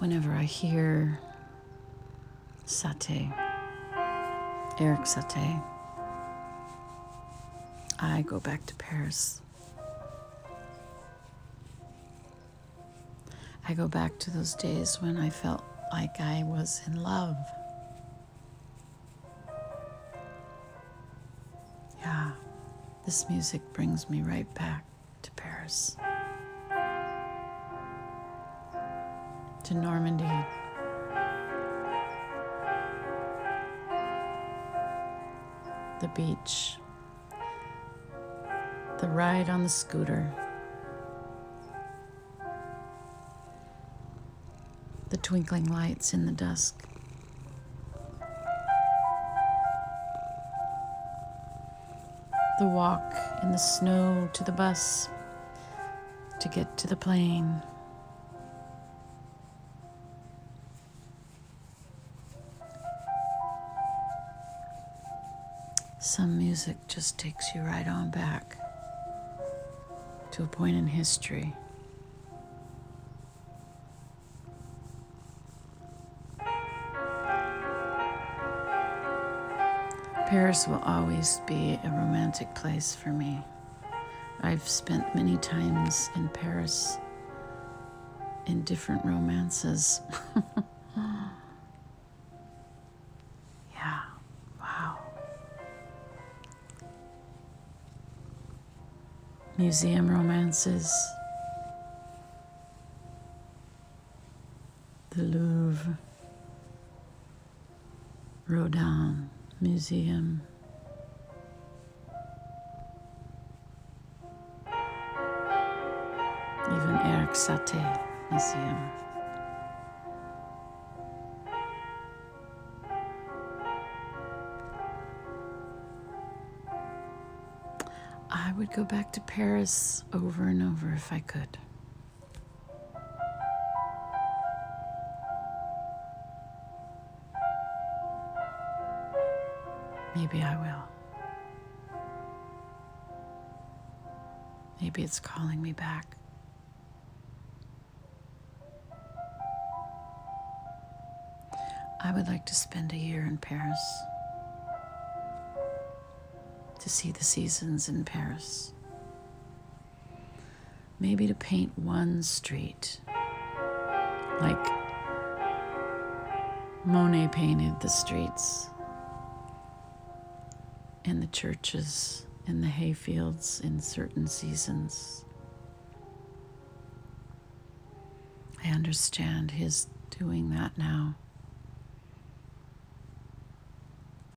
Whenever I hear Satie, Erik Satie, I go back to Paris. I go back to those days when I felt like I was in love. Yeah, this music brings me right back to Paris, to Normandy. The beach, the ride on the scooter, the twinkling lights in the dusk. The walk in the snow to the bus to get to the plane. Some music just takes you right on back to a point in history. Paris will always be a romantic place for me. I've spent many times in Paris in different romances. Yeah, wow. Museum romances, the Louvre, Rodin Museum, even Erik Satie Museum. I would go back to Paris over and over if I could. Maybe I will. Maybe it's calling me back. I would like to spend a year in Paris, to see the seasons in Paris. Maybe to paint one street like Monet painted the streets and the churches and the hayfields in certain seasons. I understand his doing that now.